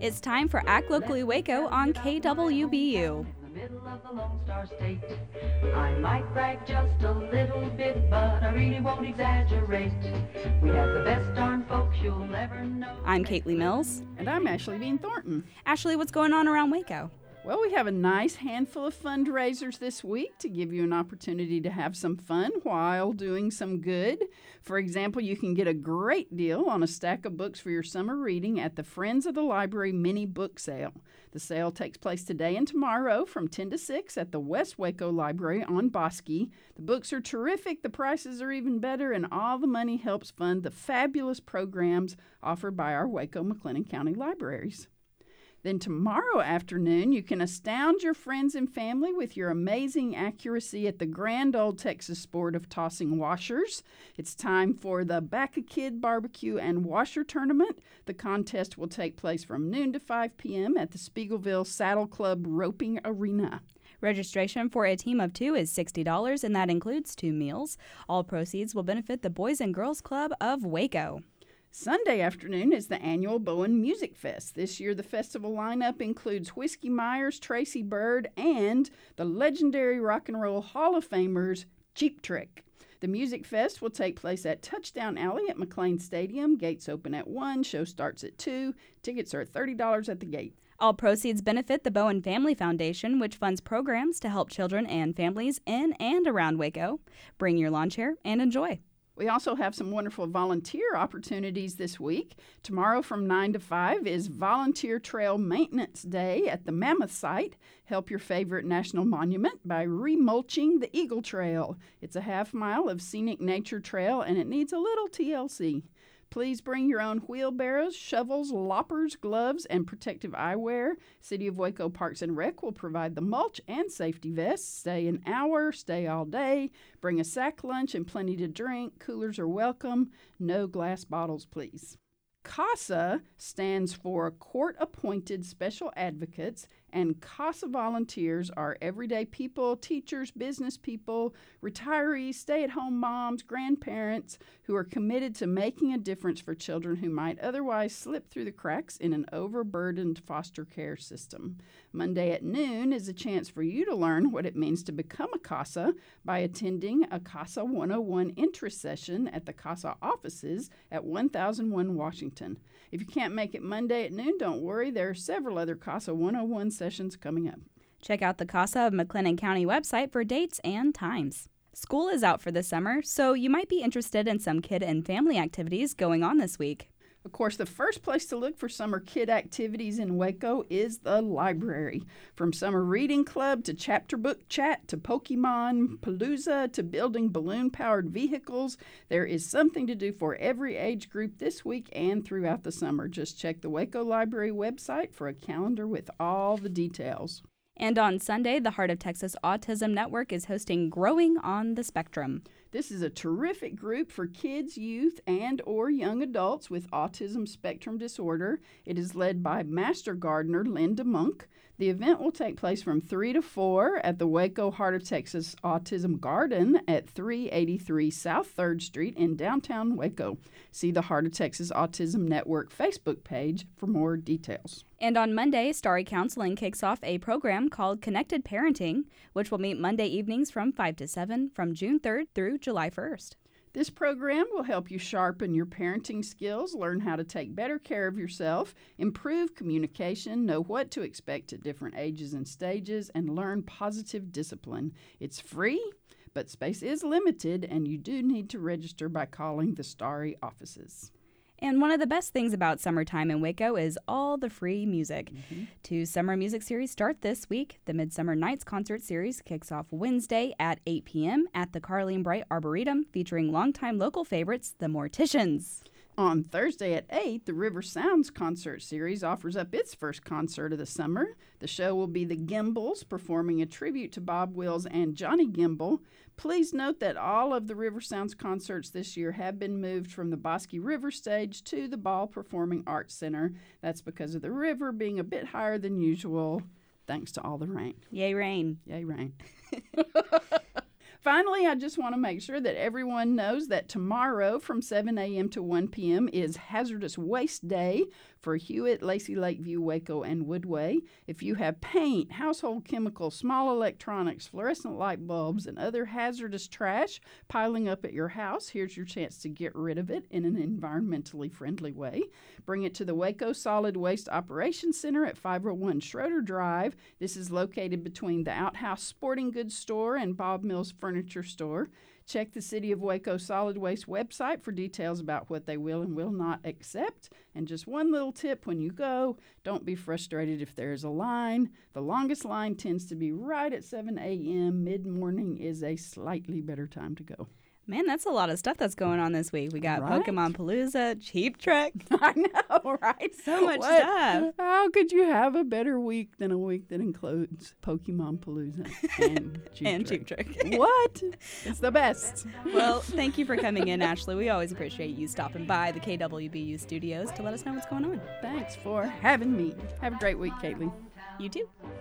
It's time for Act Locally Waco on KWBU. Middle of the Lone Star State. I might brag just a little bit, but I really won't exaggerate. We have the best darn folks you'll ever know. I'm Caitlin Mills. And I'm Ashley Bean Thornton. Ashley, what's going on around Waco? Well, we have a nice handful of fundraisers this week to give you an opportunity to have some fun while doing some good. For example, you can get a great deal on a stack of books for your summer reading at the Friends of the Library mini book sale. The sale takes place today and tomorrow from 10 to 6 at the West Waco Library on Bosque. The books are terrific, the prices are even better, and all the money helps fund the fabulous programs offered by our Waco-McLennan County libraries. Then tomorrow afternoon, you can astound your friends and family with your amazing accuracy at the grand old Texas sport of tossing washers. It's time for the Back-A-Kid Barbecue and Washer Tournament. The contest will take place from noon to 5 p.m. at the Spiegelville Saddle Club Roping Arena. Registration for a team of two is $60, and that includes 2 meals. All proceeds will benefit the Boys and Girls Club of Waco. Sunday afternoon is the annual Bowen Music Fest. This year, the festival lineup includes Whiskey Myers, Tracy Byrd, and the legendary Rock and Roll Hall of Famers, Cheap Trick. The Music Fest will take place at Touchdown Alley at McLean Stadium. Gates open at 1, show starts at 2. Tickets are $30 at the gate. All proceeds benefit the Bowen Family Foundation, which funds programs to help children and families in and around Waco. Bring your lawn chair and enjoy. We also have some wonderful volunteer opportunities this week. Tomorrow from 9 to 5 is Volunteer Trail Maintenance Day at the Mammoth Site. Help your favorite national monument by remulching the Eagle Trail. It's a half-mile of scenic nature trail, and it needs a little TLC. Please bring your own wheelbarrows, shovels, loppers, gloves, and protective eyewear. City of Waco Parks and Rec will provide the mulch and safety vests. Stay an hour, stay all day. Bring a sack lunch and plenty to drink. Coolers are welcome. No glass bottles, please. CASA stands for Court-Appointed Special Advocates, and CASA volunteers are everyday people, teachers, business people, retirees, stay-at-home moms, grandparents who are committed to making a difference for children who might otherwise slip through the cracks in an overburdened foster care system. Monday at noon is a chance for you to learn what it means to become a CASA by attending a CASA 101 interest session at the CASA offices at 1001 Washington. If you can't make it Monday at noon, don't worry. There are several other CASA 101 sessions coming up. Check out the CASA of McLennan County website for dates and times. School is out for the summer, so you might be interested in some kid and family activities going on this week. Of course, the first place to look for summer kid activities in Waco is the library. From summer reading club to chapter book chat to Pokemon Palooza to building balloon-powered vehicles, there is something to do for every age group this week and throughout the summer. Just check the Waco Library website for a calendar with all the details. And on Sunday, the Heart of Texas Autism Network is hosting Growing on the Spectrum. This is a terrific group for kids, youth, and or young adults with autism spectrum disorder. It is led by Master Gardener Linda Monk. The event will take place from 3 to 4 at the Waco Heart of Texas Autism Garden at 383 South 3rd Street in downtown Waco. See the Heart of Texas Autism Network Facebook page for more details. And on Monday, Starry Counseling kicks off a program called Connected Parenting, which will meet Monday evenings from 5 to 7 from June 3rd through July 1st. This program will help you sharpen your parenting skills, learn how to take better care of yourself, improve communication, know what to expect at different ages and stages, and learn positive discipline. It's free, but space is limited, and you do need to register by calling the Starry offices. And one of the best things about summertime in Waco is all the free music. 2 summer music series start this week. The Midsummer Nights concert series kicks off Wednesday at 8 p.m. at the Carleen Bright Arboretum, featuring longtime local favorites, the Morticians. On Thursday at 8, the River Sounds concert series offers up its first concert of the summer. The show will be the Gimbals, performing a tribute to Bob Wills and Johnny Gimbel. Please note that all of the River Sounds concerts this year have been moved from the Bosque River stage to the Ball Performing Arts Center. That's because of the river being a bit higher than usual, thanks to all the rain. Yay, rain. Yay, rain. Finally, I just want to make sure that everyone knows that tomorrow from 7 a.m. to 1 p.m. is Hazardous Waste Day for Hewitt, Lacey Lakeview, Waco, and Woodway. If you have paint, household chemicals, small electronics, fluorescent light bulbs, and other hazardous trash piling up at your house, here's your chance to get rid of it in an environmentally friendly way. Bring it to the Waco Solid Waste Operations Center at 501 Schroeder Drive. This is located between the Outhouse Sporting Goods Store and Bob Mills Furniture Store. Check the City of Waco Solid Waste website for details about what they will and will not accept. And just one little tip when you go, don't be frustrated if there's a line. The longest line tends to be right at 7 a.m. Mid-morning is a slightly better time to go. Man, that's a lot of stuff that's going on this week. We got Right? Pokemon Palooza, Cheap Trick. I know, right? So much stuff. How could you have a better week than a week that includes Pokemon Palooza and Cheap And Trick? Cheap Trick. What? It's the best. Well, thank you for coming in, Ashley. We always appreciate you stopping by the KWBU studios to let us know what's going on. Thanks for having me. Have a great week, Caitlin. You too.